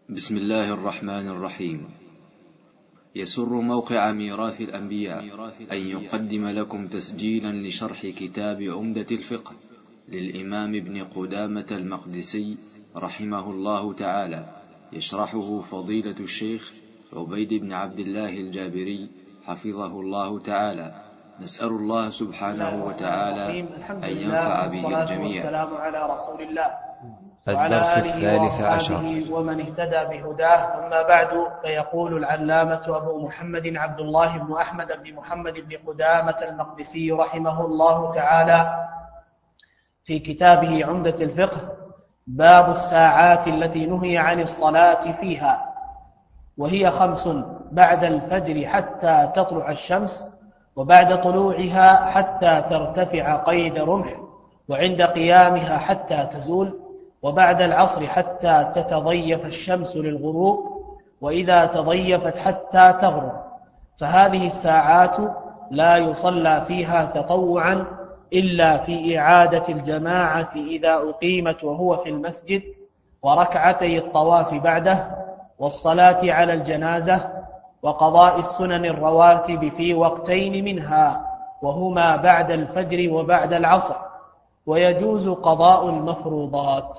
بسم الله الرحمن الرحيم. يسر موقع ميراث الأنبياء أن يقدم لكم تسجيلا لشرح كتاب عمدة الفقه للإمام ابن قدامة المقدسي رحمه الله تعالى، يشرحه فضيلة الشيخ عبيد بن عبد الله الجابري حفظه الله تعالى. نسأل الله سبحانه وتعالى أن ينفع به الجميع. والسلام على رسول الله الدرس الثالث عشر ومن اهتدى بهداه. أما بعد، فيقول العلامة أبو محمد عبد الله بن أحمد بن محمد بن قدامة المقدسي رحمه الله تعالى في كتابه عمدة الفقه: باب الساعات التي نهي عن الصلاة فيها، وهي 5: بعد الفجر حتى تطلع الشمس، وبعد طلوعها حتى ترتفع قيد رمح، وعند قيامها حتى تزول، وبعد العصر حتى تتضيف الشمس للغروب، وإذا تضيفت حتى تغرب. فهذه الساعات لا يصلى فيها تطوعا إلا في إعادة الجماعة إذا أقيمت وهو في المسجد، وركعتي الطواف بعده، والصلاة على الجنازة، وقضاء السنن الرواتب في وقتين منها، وهما بعد الفجر وبعد العصر، ويجوز قضاء المفروضات.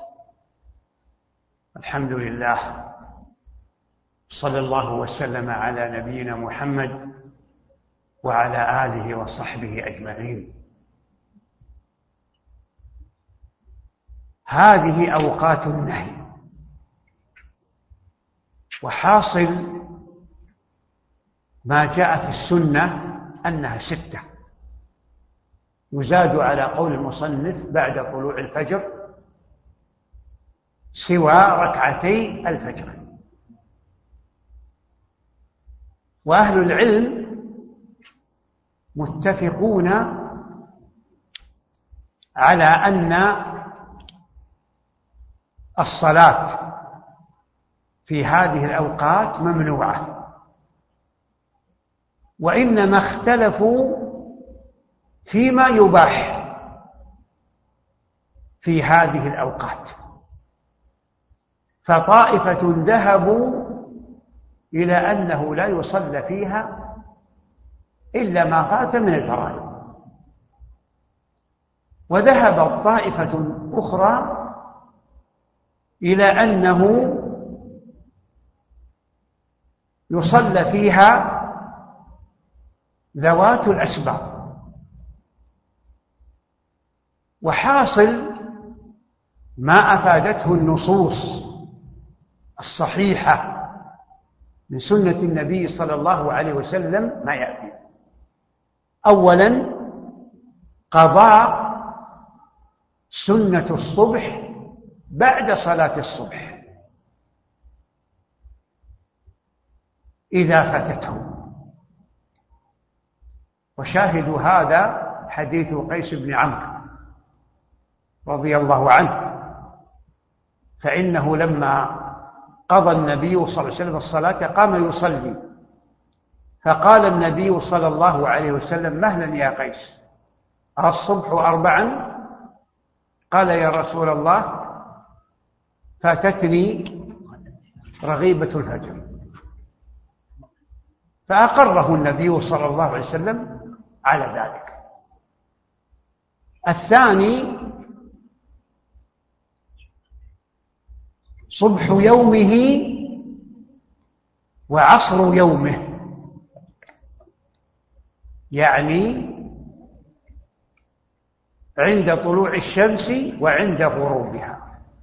الحمد لله، صلى الله وسلم على نبينا محمد وعلى آله وصحبه أجمعين. هذه أوقات النهي، وحاصل ما جاء في السنة أنها 6، يزاد على قول المصنف بعد طلوع الفجر سوى ركعتي الفجر. وأهل العلم متفقون على أن الصلاة في هذه الأوقات ممنوعة، وإنما اختلفوا فيما يباح في هذه الأوقات. فطائفة ذهبوا إلى أنه لا يصلى فيها إلا ما فات من الفرائض، وذهبت طائفة أخرى إلى أنه يصلى فيها ذوات الأسباب. وحاصل ما أفادته النصوص الصحيحة من سنة النبي صلى الله عليه وسلم ما يأتي: أولا، قضاء سنة الصبح بعد صلاة الصبح إذا فاتته. وشاهد هذا حديث قيس بن عمرو رضي الله عنه، فإنه لما قضى النبي صلى الله عليه وسلم الصلاة قام يصلي، فقال النبي صلى الله عليه وسلم: مهلا يا قيس، الصبح 4؟ قال: يا رسول الله، فاتتني رغيبة الفجر. فأقره النبي صلى الله عليه وسلم على ذلك. الثاني، صبح يومه وعصر يومه، يعني عند طلوع الشمس وعند غروبها.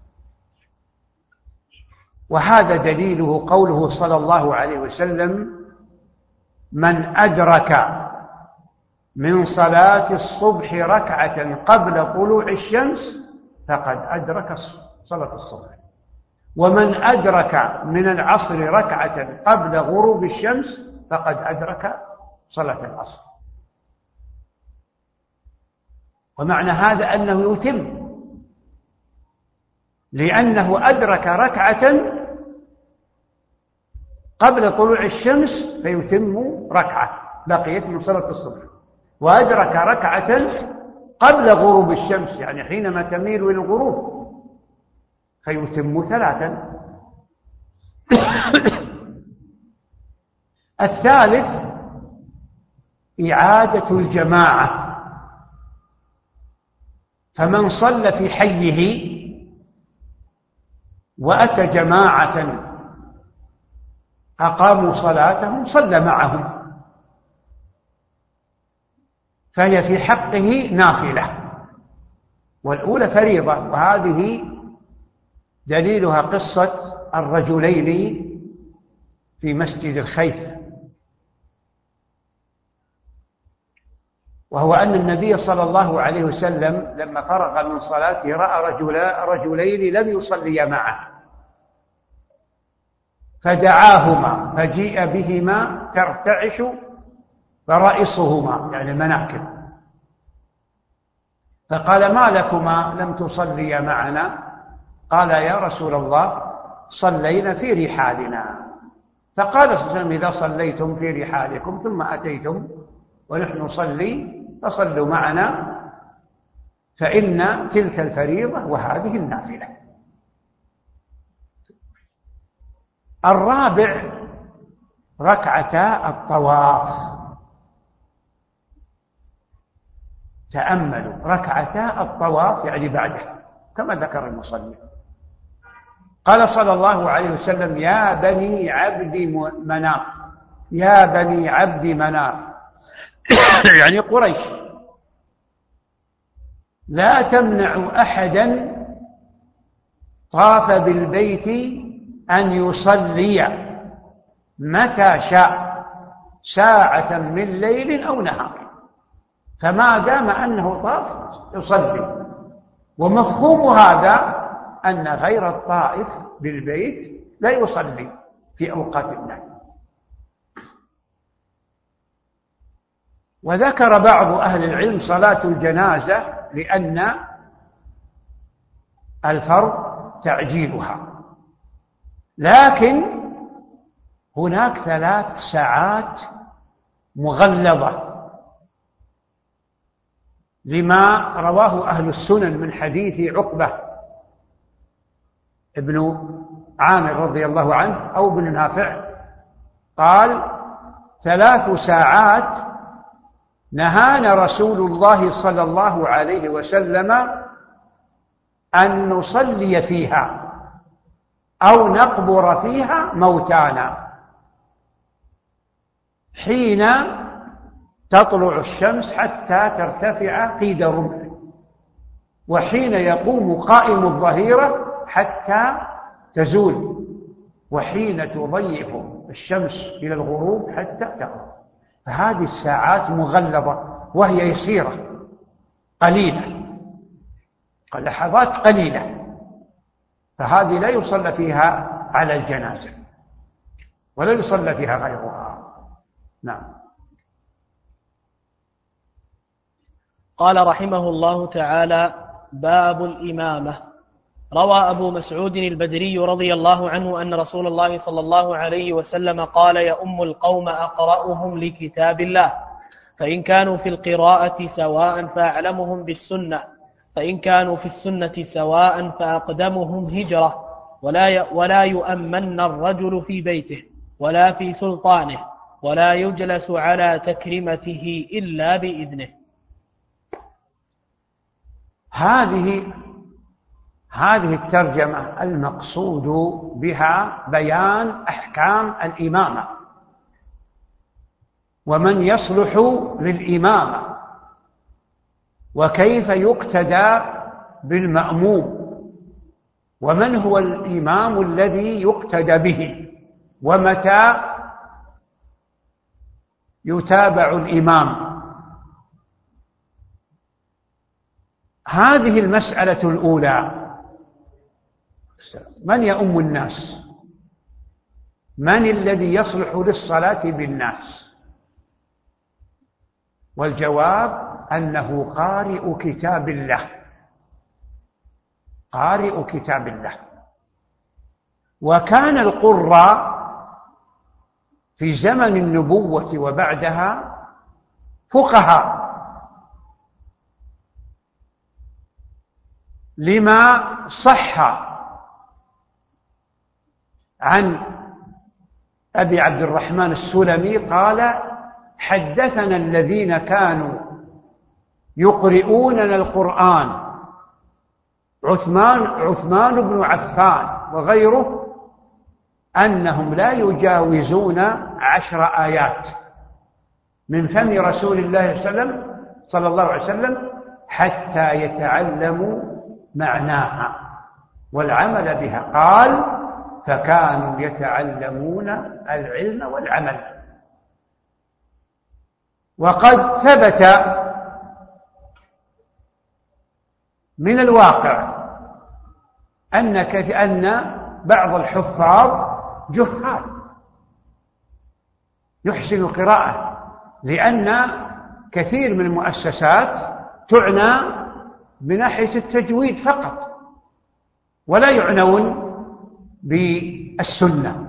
وهذا دليله قوله صلى الله عليه وسلم: من أدرك من صلاة الصبح ركعة قبل طلوع الشمس فقد أدرك صلاة الصبح، ومن أدرك من العصر ركعة قبل غروب الشمس فقد أدرك صلاة العصر. ومعنى هذا أنه يتم، لأنه أدرك ركعة قبل طلوع الشمس فيتم ركعة بقيت من صلاة الصبح، وأدرك ركعة قبل غروب الشمس يعني حينما تميل إلى الغروب فيتم 3. الثالث إعادة الجماعة، فمن صلى في حيه وأتى جماعة أقاموا صلاتهم صلى معهم، فهي في حقه نافلة، والأولى فريضة. وهذه دليلها قصة الرجلين في مسجد الخيف، وهو أن النبي صلى الله عليه وسلم لما فرغ من صلاته رأى رجلين لم يصليا معه، فدعاهما فجيء بهما ترتعش فرائصهما يعني المناكب، فقال: ما لكما لم تصليا معنا؟ قال: يا رسول الله صلينا في رحالنا. فقال صلى الله عليه وسلم: إذا صليتم في رحالكم ثم أتيتم ونحن نصلي فصلوا معنا، فإن تلك الفريضة وهذه النافلة. الرابع ركعتا الطواف. تأملوا، ركعتا الطواف يعني بعده كما ذكر المصنف. قال صلى الله عليه وسلم: يا بني عبد مناف، يا بني عبد مناف يعني قريش، لا تمنعوا أحدا طاف بالبيت أن يصلي متى شاء ساعة من ليل أو نهار، فما دام أنه طاف يصلي. ومفهوم هذا أن غير الطائف بالبيت لا يصلي في أوقات النهي. وذكر بعض أهل العلم صلاة الجنازة لأن الفرض تعجيلها، لكن هناك 3 ساعات مغلظة لما رواه أهل السنن من حديث عقبة ابن عامر رضي الله عنه أو ابن نافع قال: 3 ساعات نهانا رسول الله صلى الله عليه وسلم أن نصلي فيها أو نقبر فيها موتانا: حين تطلع الشمس حتى ترتفع قيد رمح، وحين يقوم قائم الظهيرة حتى تزول، وحين تضيف الشمس إلى الغروب حتى تغرب. فهذه الساعات مغلظة وهي يسيرة قليلة، لحظات قليلة، فهذه لا يصلى فيها على الجنازة ولا يصلى فيها غيرها. نعم. قال رحمه الله تعالى: باب الإمامة. روى أبو مسعود البدري رضي الله عنه أن رسول الله صلى الله عليه وسلم قال: يؤم القوم أقرأهم لكتاب الله، فإن كانوا في القراءة سواء فأعلمهم بالسنة، فإن كانوا في السنة سواء فأقدمهم هجرة، ولا يؤمن الرجل في بيته ولا في سلطانه، ولا يجلس على تكريمته إلا بإذنه. هذه الترجمة المقصود بها بيان أحكام الإمامة ومن يصلح للإمامة وكيف يقتدى بالمأموم، ومن هو الإمام الذي يقتدى به، ومتى يتابع الإمام. هذه المسألة الأولى: من يؤم الناس؟ من الذي يصلح للصلاة بالناس؟ والجواب أنه قارئ كتاب الله، قارئ كتاب الله. وكان القراء في زمن النبوة وبعدها فقهاء، لما صح عن أبي عبد الرحمن السلمي قال: حدثنا الذين كانوا يقرؤوننا القرآن عثمان بن عفان وغيره أنهم لا يجاوزون 10 آيات من فم رسول الله صلى الله عليه وسلم حتى يتعلموا معناها والعمل بها. قال: فكانوا يتعلمون العلم والعمل. وقد ثبت من الواقع أن بعض الحفاظ جهال يحسن القراءة، لأن كثير من المؤسسات تعنى بناحية التجويد فقط ولا يعنون بالسنة.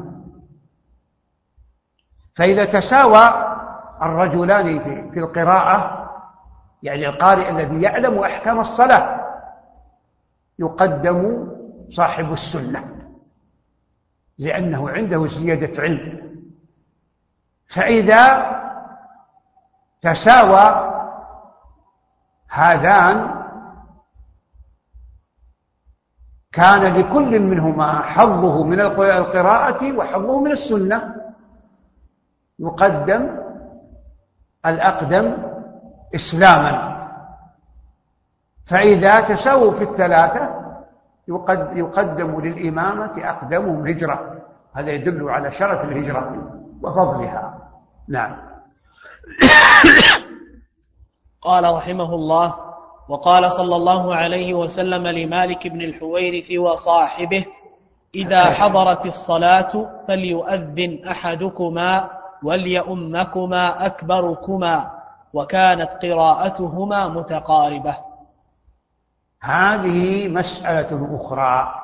فإذا تساوى الرجلان في القراءة، يعني القارئ الذي يعلم أحكام الصلاة يقدم صاحب السنة لأنه عنده زيادة علم. فإذا تساوى هذان كان لكل منهما حظه من القراءة وحظه من السنة، يقدم الأقدم إسلاما. فإذا تساووا في الثلاثة يقدم للإمامة أقدمهم هجرة. هذا يدل على شرف الهجرة وفضلها. نعم. قال رحمه الله: وقال صلى الله عليه وسلم لمالك بن الحويرث وصاحبه: إذا حضرت الصلاة فليؤذن أحدكما وليؤمكما أكبركما، وكانت قراءتهما متقاربة. هذه مسألة أخرى،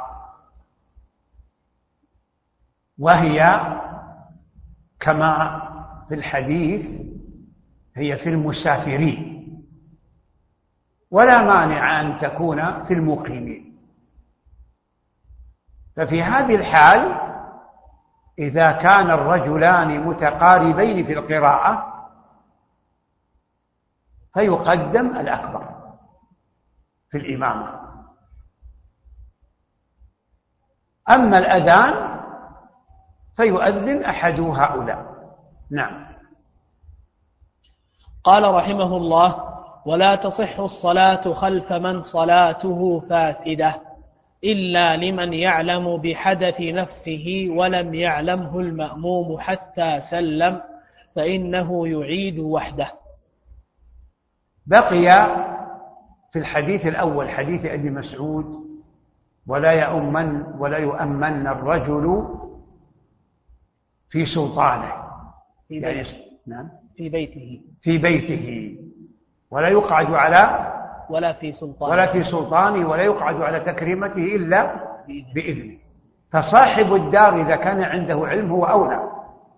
وهي كما في الحديث هي في المسافرين، ولا مانع أن تكون في المقيمين. ففي هذه الحال إذا كان الرجلان متقاربين في القراءة فيقدم الأكبر في الإمامة. أما الأذان فيؤذن أحد هؤلاء. نعم. قال رحمه الله: ولا تصح الصلاة خلف من صلاته فاسدة إلا لمن يعلم بحدث نفسه ولم يعلمه المأموم حتى سلم، فإنه يعيد وحده. بقي في الحديث الأول حديث أبي مسعود: ولا يؤمن الرجل في سلطانه، يعني نعم في بيته ولا يقعد على ولا في سلطانه ولا يقعد على تكريمته إلا بإذنه. فصاحب الدار إذا كان عنده علم هو أولى،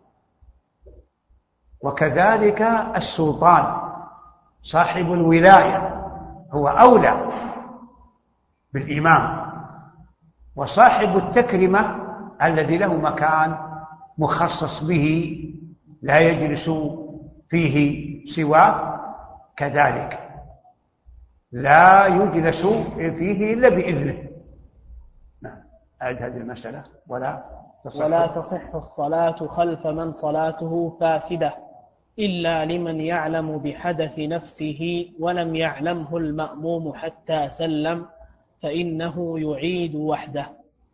وكذلك السلطان صاحب الولاية هو أولى بالإمام، وصاحب التكرمة الذي له مكان مخصص به لا يجلس فيه سواه كذلك لا يجلس فيه إلا بإذنه. نعم. أعد هذه المسألة: ولا تصح الصلاة خلف من صلاته فاسدة إلا لمن يعلم بحدث نفسه ولم يعلمه المأموم حتى سلم، فإنه يعيد وحده.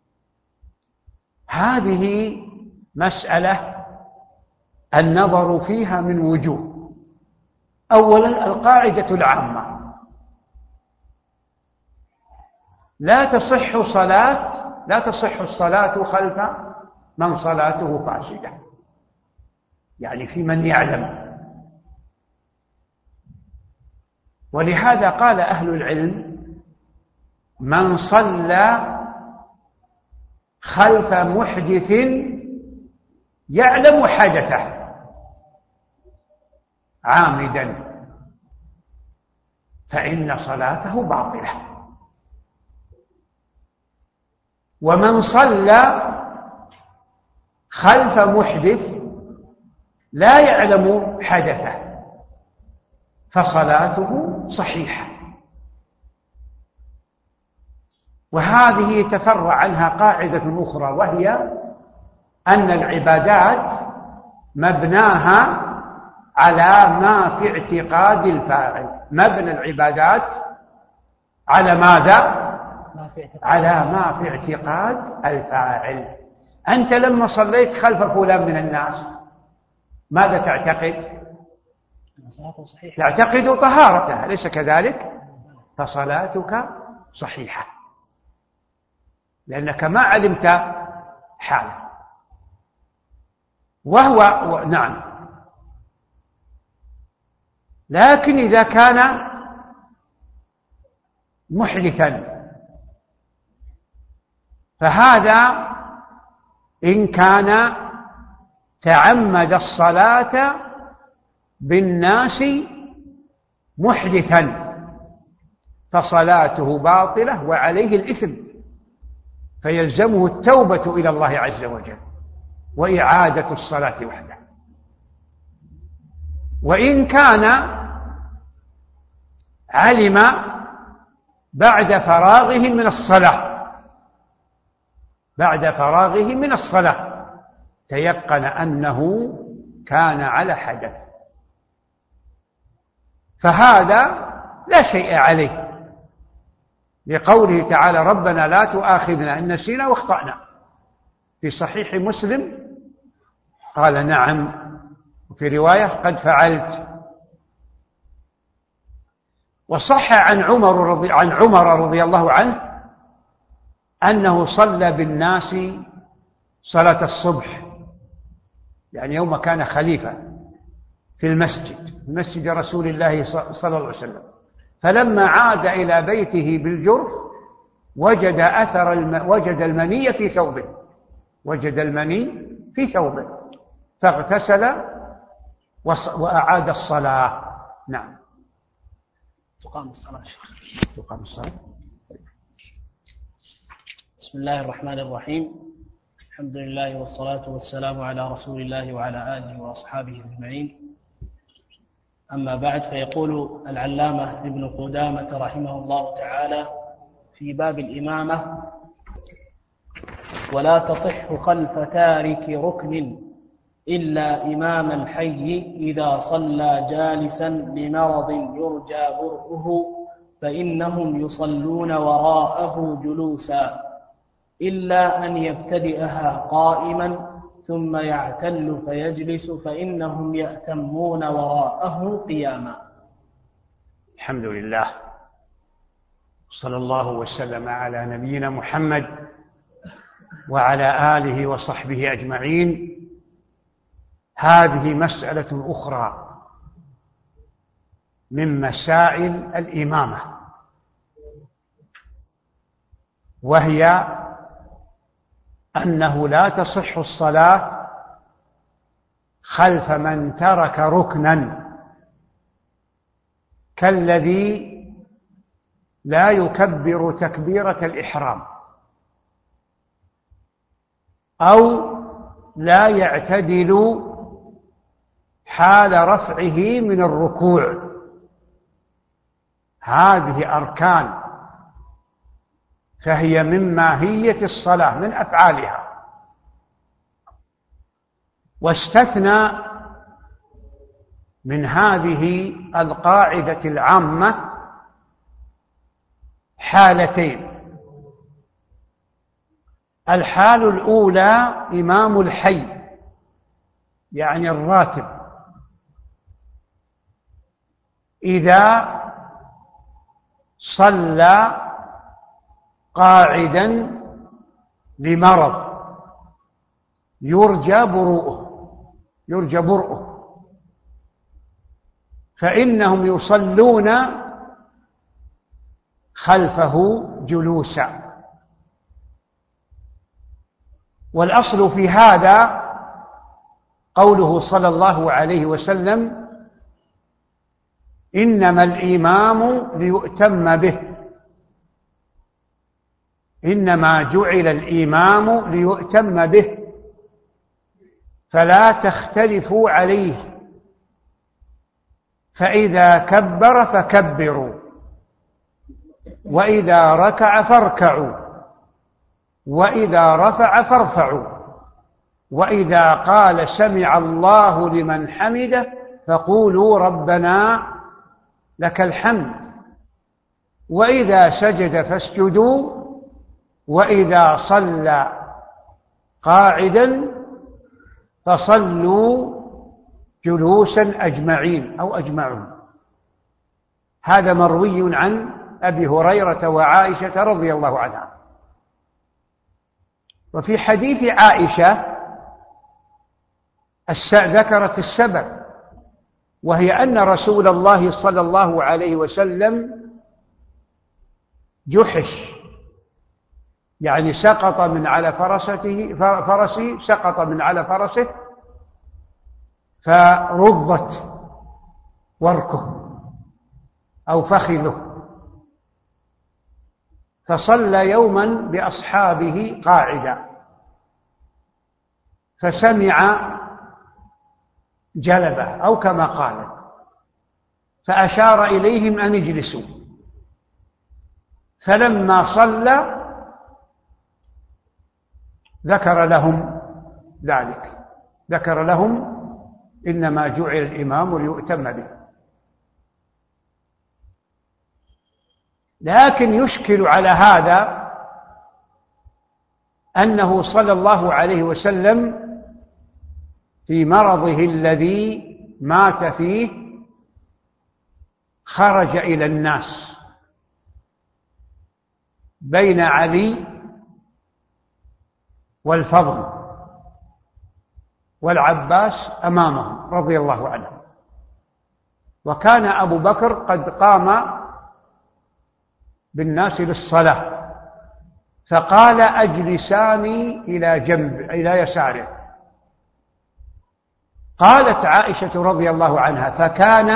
هذه مسألة النظر فيها من وجوه. أولا القاعدة العامة: لا تصح الصلاة خلف من صلاته فاسدة، يعني في من يعلم. ولهذا قال أهل العلم: من صلى خلف محدث يعلم حدثه عامدا فإن صلاته باطلة، ومن صلى خلف محدث لا يعلم حدثه فصلاته صحيحة. وهذه يتفرع عنها قاعدة أخرى، وهي أن العبادات مبناها على ما في اعتقاد الفاعل. مبنى العبادات على ماذا؟ على ما في اعتقاد الفاعل. أنت لما صليت خلف فلان من الناس ماذا تعتقد؟ تعتقد طهارته، أليس كذلك؟ فصلاتك صحيحة لأنك ما علمت حاله. نعم. لكن إذا كان محدثا فهذا إن كان تعمد الصلاة بالناس محدثا فصلاته باطلة وعليه الإثم، فيلزمه التوبة إلى الله عز وجل وإعادة الصلاة وحده. وإن كان علم بعد فراغه من الصلاة تيقن أنه كان على حدث، فهذا لا شيء عليه، لقوله تعالى ربنا لا تؤاخذنا إن نسينا واخطأنا. في صحيح مسلم قال نعم، وفي رواية قد فعلت. وصح عن عمر رضي الله عنه أنه صلى بالناس صلاة الصبح، يعني يوم كان خليفة في مسجد رسول الله صلى الله عليه وسلم، فلما عاد إلى بيته بالجرف وجد المني في ثوبه فاغتسل وأعاد الصلاة. نعم. تقام الصلاة. بسم الله الرحمن الرحيم. الحمد لله والصلاة والسلام على رسول الله وعلى آله وأصحابه أجمعين. أما بعد، فيقول العلامة ابن قدامة رحمه الله تعالى في باب الإمامة: ولا تصح خلف تارك ركن إلا إمام الحي إذا صلى جالسا لمرض يرجى برؤه فإنهم يصلون وراءه جلوسا، إلا أن يبتدئها قائما ثم يعتل فيجلس فإنهم يأتمون وراءه قياما. الحمد لله، صلى الله وسلم على نبينا محمد وعلى آله وصحبه أجمعين. هذه مسألة أخرى من مسائل الإمامة، وهي أنه لا تصح الصلاة خلف من ترك ركنا، كالذي لا يكبر تكبيرة الإحرام أو لا يعتدل حال رفعه من الركوع. هذه أركان، فهي من ماهية الصلاة، من أفعالها. واستثنى من هذه القاعدة العامة حالتين: الحال الأولى إمام الحي، يعني الراتب، إذا صلى قاعدا لمرض يرجى برؤه فإنهم يصلون خلفه جلوسا. والأصل في هذا قوله صلى الله عليه وسلم: إنما الإمام ليؤتم به، إنما جعل الإمام ليؤتم به، فلا تختلفوا عليه، فإذا كبر فكبروا، وإذا ركع فاركعوا، وإذا رفع فارفعوا، وإذا قال سمع الله لمن حمده فقولوا ربنا لك الحمد، وإذا سجد فاسجدوا، وإذا صلى قاعدا فصلوا جلوسا أجمعين أو أجمعون. هذا مروي عن أبي هريرة وعائشة رضي الله عنها. وفي حديث عائشة ذكرت السبب، وهي أن رسول الله صلى الله عليه وسلم جحش، يعني سقط من على فرسه سقط من على فرسه فرضت وركه أو فخذه، فصلى يوما بأصحابه قاعدا، فسمع جلبة أو كما قالت، فأشار إليهم أن اجلسوا، فلما صلى ذكر لهم ذلك، ذكر لهم إنما جعل الإمام ليؤتم به. لكن يشكل على هذا أنه صلى الله عليه وسلم في مرضه الذي مات فيه خرج إلى الناس بين علي والفضل والعباس أمامهم رضي الله عنهم، وكان أبو بكر قد قام بالناس للصلاة، فقال أجلساني إلى يساره. قالت عائشة رضي الله عنها: فكان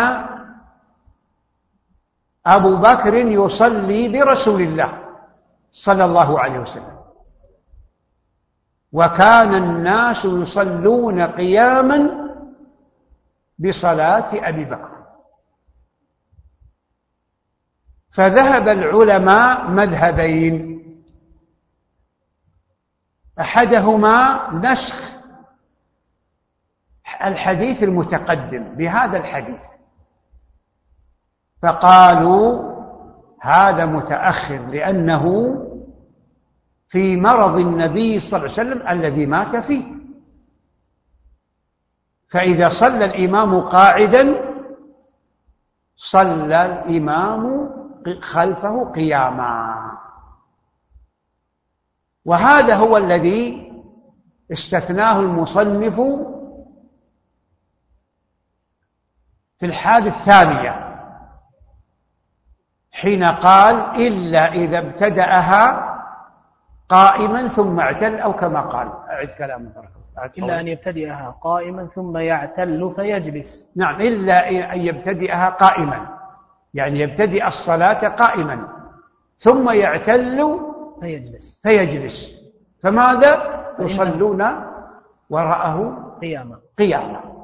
أبو بكر يصلي برسول الله صلى الله عليه وسلم، وكان الناس يصلون قياما بصلاة أبي بكر. فذهب العلماء مذهبين: أحدهما نسخ الحديث المتقدم بهذا الحديث، فقالوا هذا متأخر لأنه في مرض النبي صلى الله عليه وسلم الذي مات فيه، فإذا صلى الإمام قاعدا صلى الإمام خلفه قياما. وهذا هو الذي استثناه المصنف في الحالة الثانية حين قال: إلا إذا ابتدأها قائما ثم اعتل، أو كما قال. أعد كلامه. إلا أن يبتدئها قائما ثم يعتل فيجلس. نعم، إلا أن يبتدئها قائما، يعني يبتدئ الصلاة قائما ثم يعتل فيجلس. فماذا؟ يصلون وراءه قياما.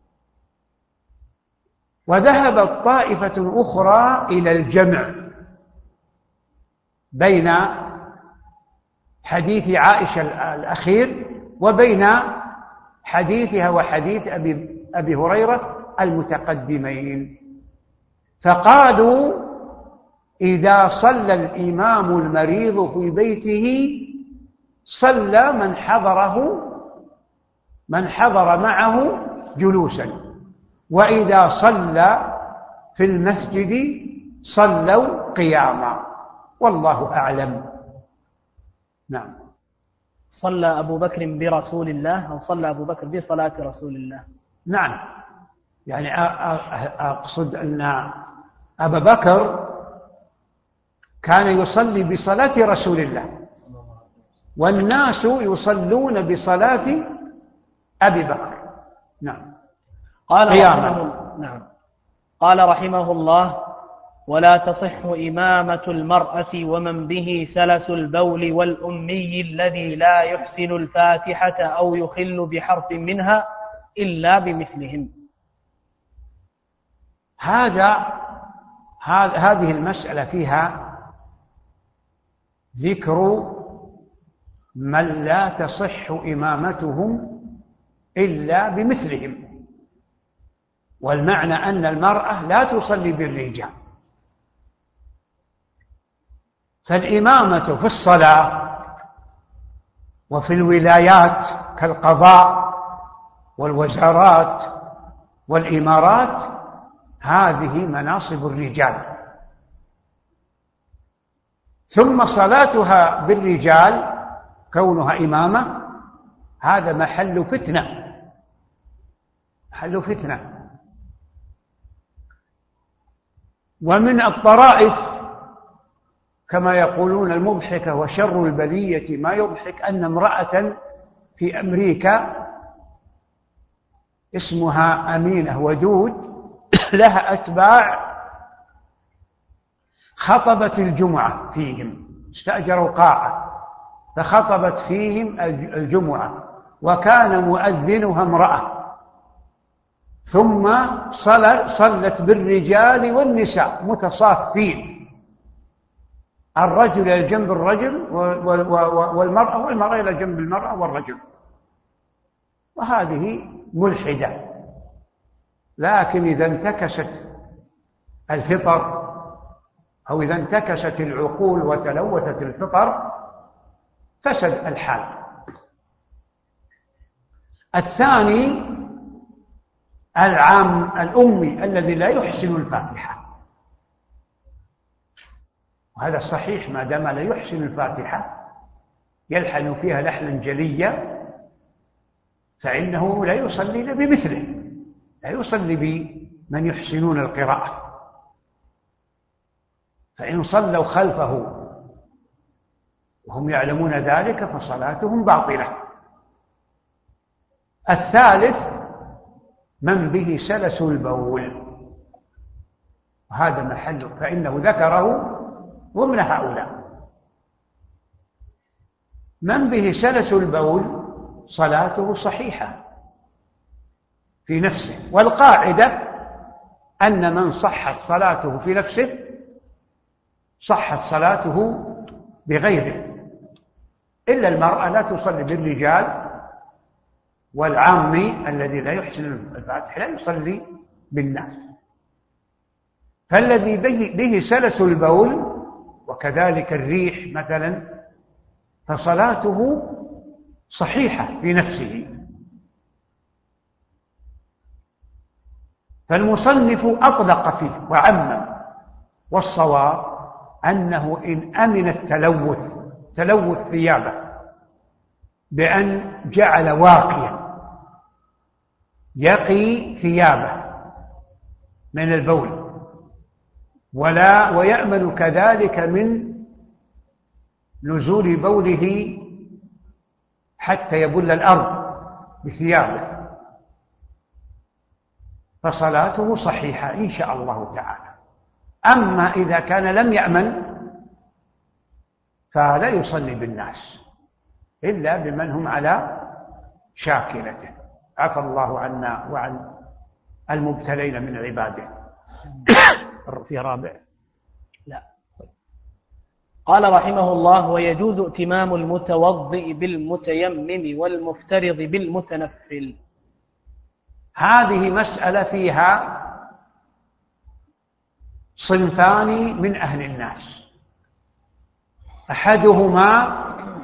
وذهبت طائفة أخرى إلى الجمع بين حديث عائشة الأخير وبين حديثها وحديث أبي هريرة المتقدمين، فقالوا: إذا صلى الإمام المريض في بيته صلى من حضر معه جلوسا، وإذا صلى في المسجد صلوا قياما، والله أعلم. نعم. صلى أبو بكر برسول الله أو صلى أبو بكر بصلاة رسول الله؟ نعم، يعني أقصد أن أبا بكر كان يصلي بصلاة رسول الله، والناس يصلون بصلاة أبي بكر. نعم. قال رحمه الله: ولا تصح إمامة المرأة ومن به سلس البول والأمي الذي لا يحسن الفاتحة أو يخل بحرف منها إلا بمثلهم. هذه المسألة فيها ذكر من لا تصح إمامتهم إلا بمثلهم، والمعنى أن المرأة لا تصلي بالرجال، فالإمامة في الصلاة وفي الولايات كالقضاء والوزارات والإمارات هذه مناصب الرجال، ثم صلاتها بالرجال كونها إمامة هذا محل فتنة. ومن الطرائف كما يقولون المضحكة وشر البلية ما يضحك أن امرأة في أمريكا اسمها أمينة ودود لها أتباع خطبت الجمعة فيهم، استأجروا قاعة فخطبت فيهم الجمعة، وكان مؤذنها امرأة، ثم صلت بالرجال والنساء متصافين، الرجل إلى جنب الرجل والمرأة إلى جنب المرأة والرجل، وهذه ملحدة. لكن إذا انتكست الفطر أو إذا انتكست العقول وتلوثت الفطر فسد الحال. الثاني الأمي الذي لا يحسن الفاتحة، وهذا صحيح، ما دام لا يحسن الفاتحة يلحن فيها لحنا جليا فإنه لا يصلي بمثله، لا يصلي بمن يحسنون القراءة، فإن صلوا خلفه وهم يعلمون ذلك فصلاتهم باطلة. الثالث من به سلس البول، وهذا محل فإنه ذكره ضمن هؤلاء. من به سلس البول صلاته صحيحة في نفسه، والقاعدة أن من صحت صلاته في نفسه صحت صلاته بغيره، إلا المرأة لا تصلي بالرجال، والعامي الذي لا يحسن الفاتحة لا يصلي بالناس. فالذي به سلس البول وكذلك الريح مثلا فصلاته صحيحة في نفسه. فالمصنف أطلق فيه وعمم، والصواب أنه إن أمن تلوث ثيابه بأن جعل واقيا يقي ثيابه من البول ويأمن كذلك من نزول بوله حتى يبل الأرض بثيابه فصلاته صحيحة إن شاء الله تعالى. أما إذا كان لم يأمن فلا يصلي بالناس إلا بمن هم على شاكلته. عفى الله عنا وعن المبتلين من عباده. في رابع لا. قال رحمه الله: ويجوز ائتمام المتوضئ بالمتيمم والمفترض بالمتنفل. هذه مسألة فيها صنفان من أهل الناس، أحدهما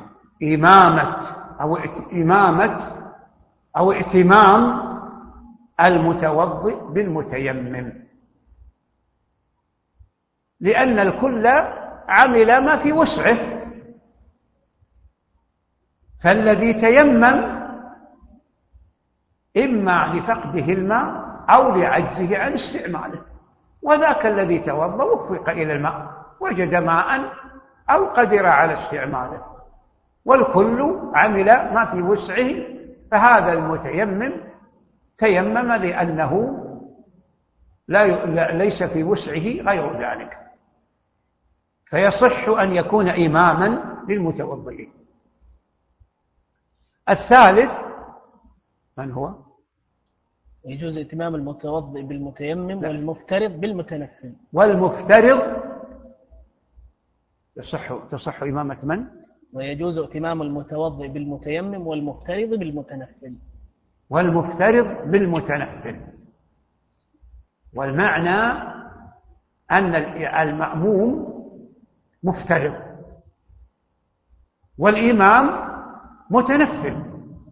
إمامة أو ائتمام المتوضئ بالمتيمم، لأن الكل عمل ما في وسعه، فالذي تيمم إما لفقده الماء أو لعجزه عن استعماله، وذاك الذي توضأ وفق إلى الماء وجد ماء أو قدر على استعماله، والكل عمل ما في وسعه، فهذا المتيمم تيمم لأنه ليس في وسعه غير ذلك، فيصح أن يكون إماما للمتوضئين. الثالث من هو؟ يجوز ائتمام المتوضئ بالمتيمم والمفترض بالمتنفل. والمفترض تصح إمامة من؟ ويجوز ائتمام المتوضئ بالمتيمم والمفترض بالمتنفل. والمفترض بالمتنفل. والمعنى أن المأموم مفترض والإمام متنفل.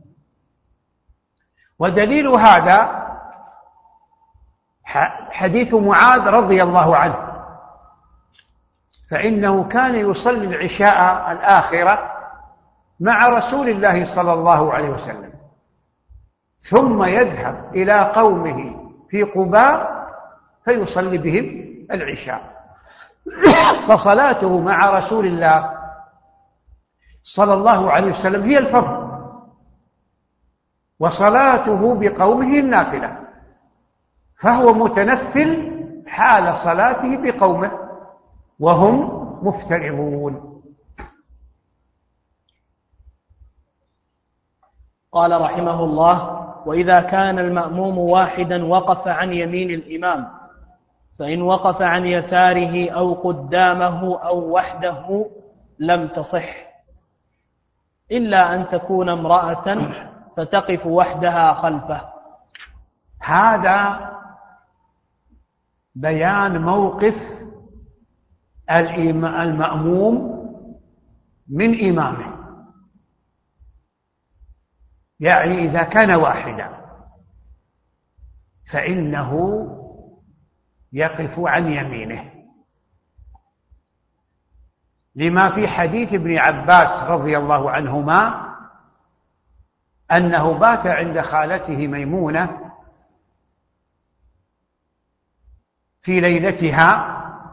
ودليل هذا حديث معاذ رضي الله عنه، فإنه كان يصلي العشاء الآخرة مع رسول الله صلى الله عليه وسلم، ثم يذهب إلى قومه في قباء فيصلي بهم العشاء. فصلاته مع رسول الله صلى الله عليه وسلم هي الفرض، وصلاته بقومه النافلة، فهو متنفل حال صلاته بقومه وهم مفترضون. قال رحمه الله: وإذا كان المأموم واحدا وقف عن يمين الإمام، فإن وقف عن يساره أو قدامه أو وحده لم تصح، إلا أن تكون امرأة فتقف وحدها خلفه. هذا بيان موقف المأموم من إمامه، يعني إذا كان واحدا فإنه يقف عن يمينه، لما في حديث ابن عباس رضي الله عنهما أنه بات عند خالته ميمونة في ليلتها،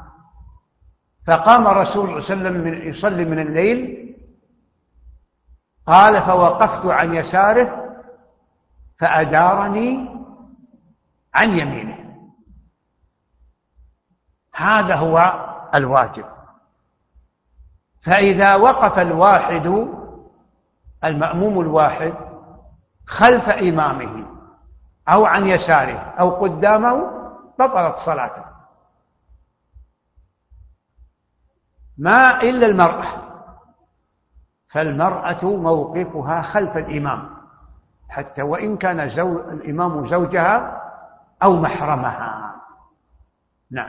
فقام رسول الله صلى الله عليه وسلم يصلي من الليل، قال: فوقفت عن يساره فأدارني عن يمينه. هذا هو الواجب. فإذا وقف الواحد المأموم الواحد خلف إمامه أو عن يساره أو قدامه بطلت صلاته، ما إلا المرأة، فالمرأة موقفها خلف الإمام حتى وإن كان الإمام زوجها أو محرمها. نعم.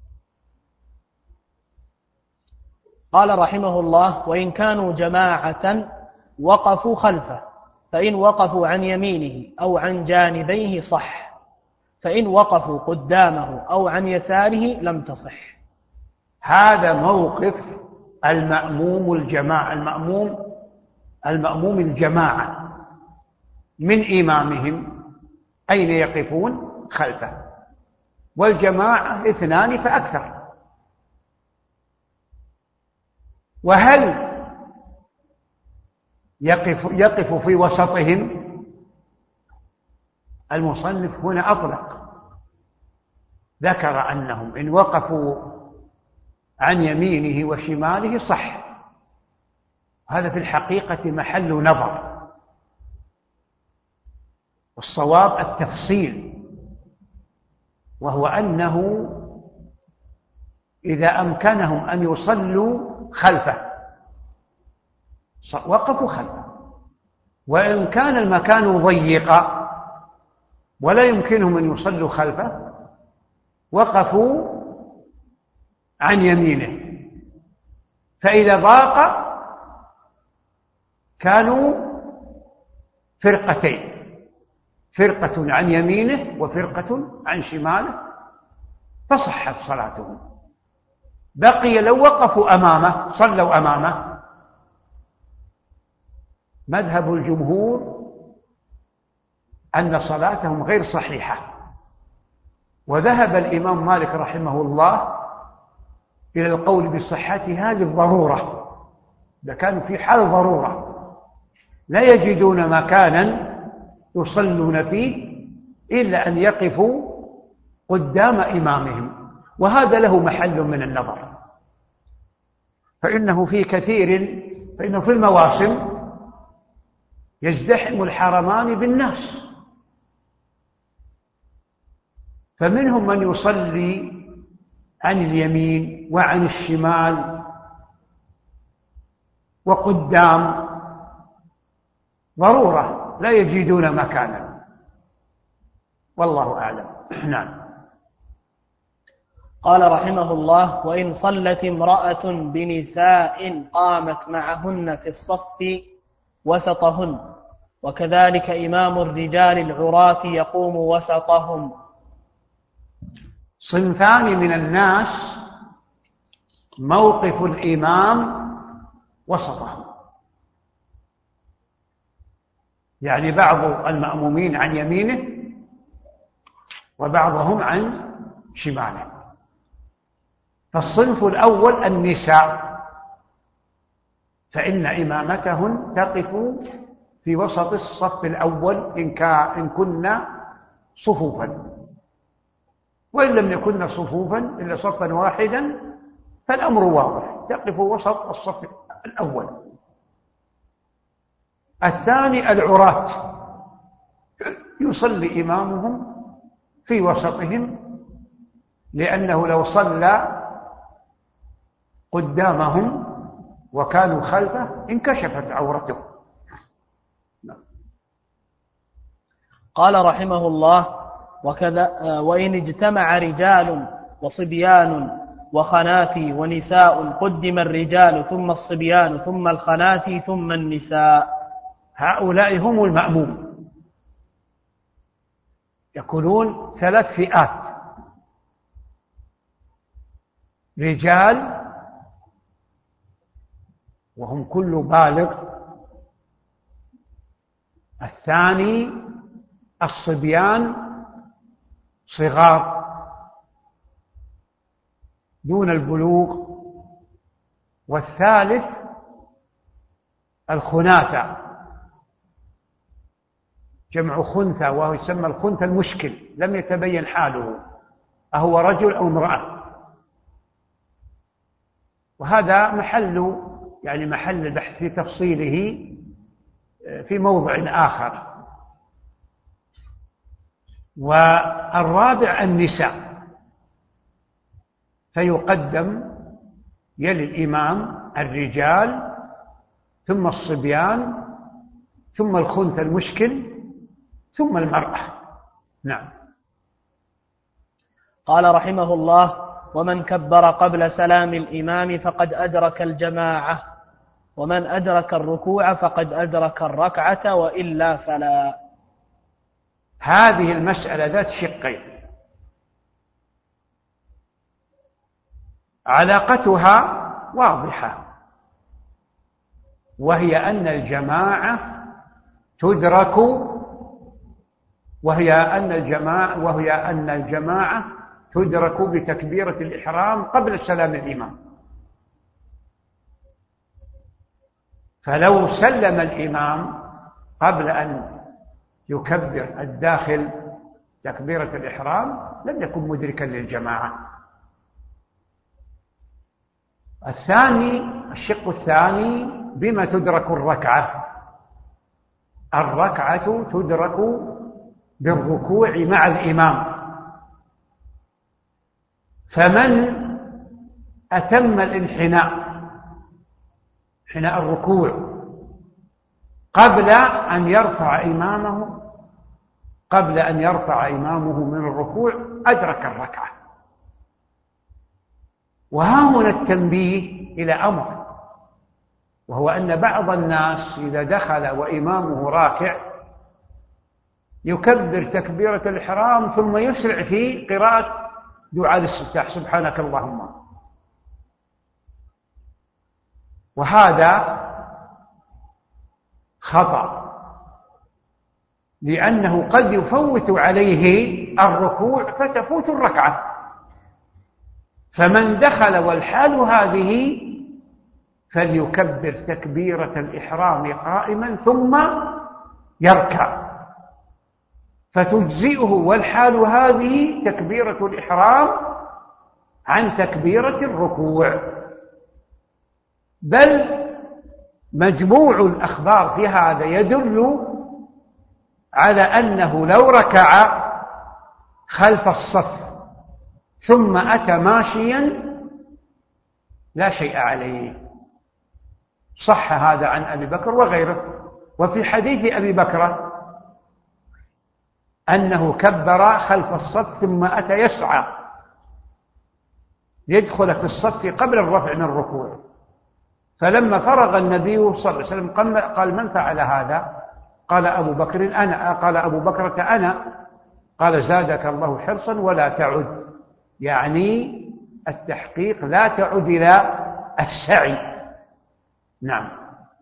قال رحمه الله: وإن كانوا جماعة وقفوا خلفه، فإن وقفوا عن يمينه أو عن جانبيه صح، فإن وقفوا قدامه أو عن يساره لم تصح. هذا موقف المأموم الجماعة من إمامهم، أين يقفون؟ خلفه. والجماعة 2 فأكثر. وهل يقف في وسطهم؟ المصنف هنا أطلق، ذكر أنهم إن وقفوا عن يمينه وشماله صح. هذا في الحقيقة محل نظر، والصواب التفصيل، وهو أنه إذا أمكنهم أن يصلوا خلفه وقفوا خلفه، وإن كان المكان ضيقا ولا يمكنهم أن يصلوا خلفه وقفوا عن يمينه. فإذا ضاق كانوا فرقتين، فرقة عن يمينه وفرقة عن شماله، فصحت صلاتهم. بقي لو وقفوا أمامه صلوا أمامه. مذهب الجمهور أن صلاتهم غير صحيحة، وذهب الإمام مالك رحمه الله إلى القول بصحتها للضرورة. إذا كانوا في حال ضرورة لا يجدون مكانا يصلون فيه إلا أن يقفوا قدام إمامهم، وهذا له محل من النظر، فإنه في المواسم يزدحم الحرمان بالناس، فمنهم من يصلي عن اليمين وعن الشمال وقدام ضرورة لا يجدون مكانا، والله أعلم. نعم. قال رحمه الله: وإن صلت امرأة بنساء قامت معهن في الصف وسطهن، وكذلك إمام الرجال العراة يقوم وسطهم. صنفان من الناس موقف الإمام وسطهم، يعني بعض المأمومين عن يمينه وبعضهم عن شماله. فالصنف الأول النساء، فإن إمامتهن تقف في وسط الصف الأول إن كن صفوفا، وإن لم يكن صفوفا إلا صفا واحدا فالأمر واضح، تقف وسط الصف الأول. الثاني العراة، يصلي إمامهم في وسطهم، لأنه لو صلى قدامهم وكانوا خلفه انكشفت عورته. قال رحمه الله: وإن اجتمع رجال وصبيان وخناثي ونساء قدم الرجال ثم الصبيان ثم الخناثي ثم النساء. هؤلاء هم المأموم، يكونون 3 فئات: رجال وهم كل بالغ، الثاني الصبيان صغار دون البلوغ، والثالث الخناثة، جمع خنثى، وهو يسمى الخنثى المشكل، لم يتبين حاله أهو رجل أو امرأة. وهذا محل البحث في تفصيله في موضع آخر. والرابع النساء، فيقدم يلي الإمام الرجال ثم الصبيان ثم الخنثى المشكل ثم المرأة. نعم. قال رحمه الله: ومن كبر قبل سلام الإمام فقد أدرك الجماعة، ومن أدرك الركوع فقد أدرك الركعة، وإلا فلا. هذه المسألة ذات شقين، علاقتها واضحة، وهي أن الجماعة تدرك بتكبيرة الإحرام قبل سلام الإمام. فلو سلم الإمام قبل أن يكبر الداخل تكبيرة الإحرام لم يكن مدركا للجماعة. الشق الثاني بما تدرك الركعة. الركعة تدرك بالركوع مع الإمام، فمن أتم الانحناء، انحناء الركوع، قبل أن يرفع إمامه من الركوع أدرك الركعة. وها هنا التنبيه إلى أمر، وهو أن بعض الناس إذا دخل وإمامه راكع يكبر تكبيرة الإحرام ثم يسرع في قراءة دعاء الاستفتاح: سبحانك اللهم. وهذا خطأ، لأنه قد يفوت عليه الركوع فتفوت الركعة. فمن دخل والحال هذه فليكبر تكبيرة الإحرام قائما ثم يركع، فتجزئه، والحال هذه تكبيرة الإحرام عن تكبيرة الركوع. بل مجموع الأخبار في هذا يدل على أنه لو ركع خلف الصف ثم أتى ماشيا لا شيء عليه. صح هذا عن أبي بكر وغيره. وفي حديث أبي بكر أنه كبر خلف الصف ثم أتى يسعى يدخل في الصف قبل الرفع من الركوع، فلما فرغ النبي صلى الله عليه وسلم قال: من فعل هذا؟ قال أبو بكر: أنا. قال أبو بكرة: أنا. قال: زادك الله حرصا ولا تعد، يعني التحقيق، لا تعد إلى السعي. نعم.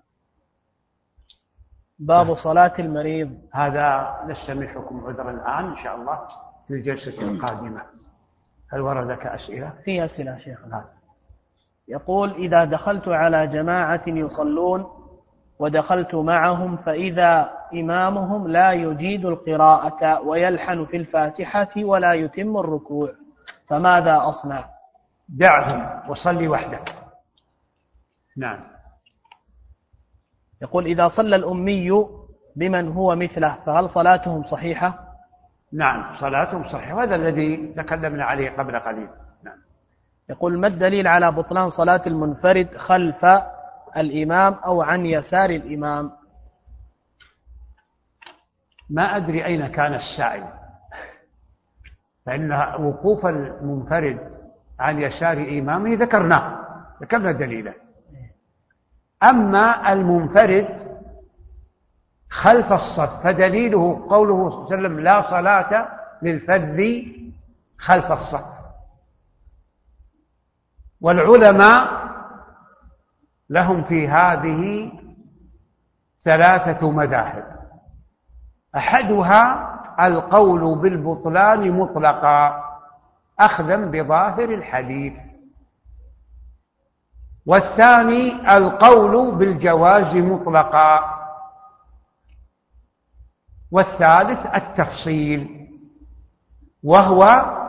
باب صلاة المريض. هذا نستمعكم عذرا الآن إن شاء الله في الجلسة القادمة. هل وردك أسئلة؟ في أسئلة شيخ. يقول: إذا دخلت على جماعة يصلون ودخلت معهم فإذا إمامهم لا يجيد القراءة ويلحن في الفاتحة ولا يتم الركوع، فماذا أصنع؟ دعهم وصلي وحدك. نعم. يقول: إذا صلى الأمي بمن هو مثله فهل صلاتهم صحيحة؟ نعم، صلاتهم صحيحة، وهذا الذي تكلمنا عليه قبل قليل. نعم. يقول: ما الدليل على بطلان صلاة المنفرد خلف الإمام أو عن يسار الإمام؟ ما أدري أين كان السائل، فإن وقوف المنفرد عن يسار إمامه ذكرنا دليلا. أما المنفرد خلف الصف فدليله قوله صلى الله عليه وسلم: لا صلاة للفذ خلف الصف. والعلماء لهم في هذه 3 مذاهب. أحدها القول بالبطلان مطلقا أخذا بظاهر الحديث، والثاني القول بالجواز مطلقا، والثالث التفصيل، وهو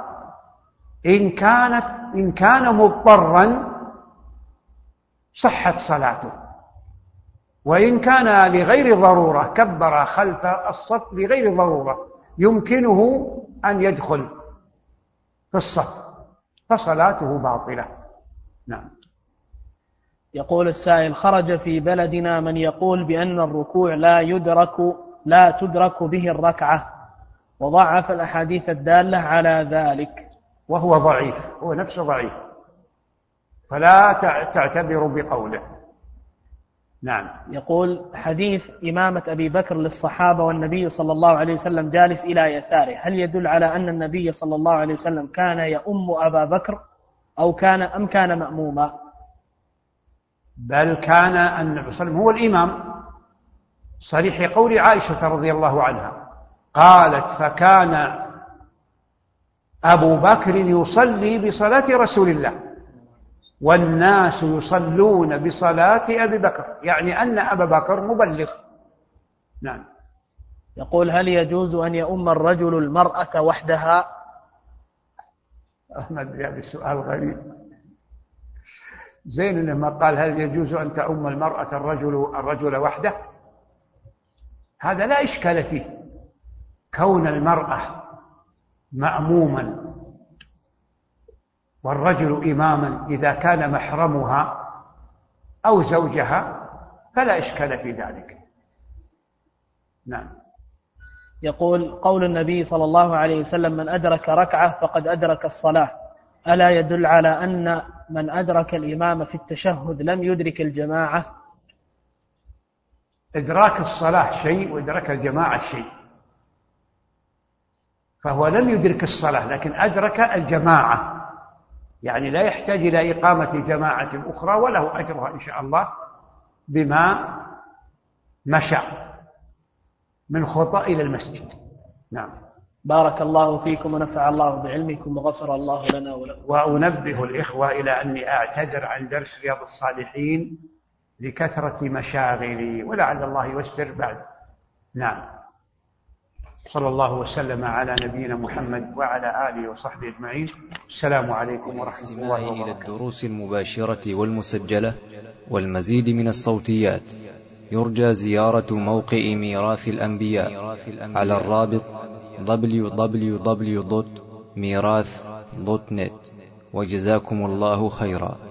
إن كان مضطرا صحت صلاته، وإن كان لغير ضرورة كبر خلف الصف لغير ضرورة يمكنه أن يدخل في الصف فصلاته باطلة. نعم. يقول السائل: خرج في بلدنا من يقول بأن الركوع لا تدرك به الركعة، وضعف الأحاديث الدالة على ذلك. وهو ضعيف، هو نفسه ضعيف، فلا تعتبر بقوله. نعم. يقول: حديث إمامة أبي بكر للصحابة والنبي صلى الله عليه وسلم جالس إلى يساره، هل يدل على أن النبي صلى الله عليه وسلم كان يؤم أبا بكر أم كان مأموما؟ بل كان النبي صلى الله عليه وسلم هو الإمام، صريح قول عائشة رضي الله عنها قالت: فكان أبو بكر يصلي بصلاة رسول الله والناس يصلون بصلاة أبي بكر، يعني أن أبا بكر مبلغ. نعم. يقول: هل يجوز أن يؤم الرجل المرأة وحدها؟ أحمد، هذا السؤال غريب. زين لما قال: هل يجوز أن تؤم المرأة الرجل وحده؟ هذا لا إشكال فيه، كون المرأة مأموما والرجل إماما إذا كان محرمها أو زوجها فلا إشكال في ذلك. نعم. يقول: قول النبي صلى الله عليه وسلم: من أدرك ركعة فقد أدرك الصلاة، ألا يدل على أن من أدرك الإمام في التشهد لم يدرك الجماعة؟ إدراك الصلاة شيء وإدراك الجماعة شيء، فهو لم يدرك الصلاة لكن أدرك الجماعة، يعني لا يحتاج إلى إقامة جماعة أخرى، وله أجرها إن شاء الله بما مشى من خطى إلى المسجد. نعم. بارك الله فيكم ونفع الله بعلمكم وغفر الله لنا ولكم. وأنبه الإخوة إلى أني أعتذر عن درس رياض الصالحين لكثرة مشاغلي، ولعل الله ييسر بعد. نعم. صلى الله وسلم على نبينا محمد وعلى آله وصحبه أجمعين. السلام عليكم ورحمة الله وبركاته. إلى الدروس المباشرة والمسجلة والمزيد من الصوتيات يرجى زيارة موقع ميراث الأنبياء على الرابط www.mirath.net. وجزاكم الله خيرا.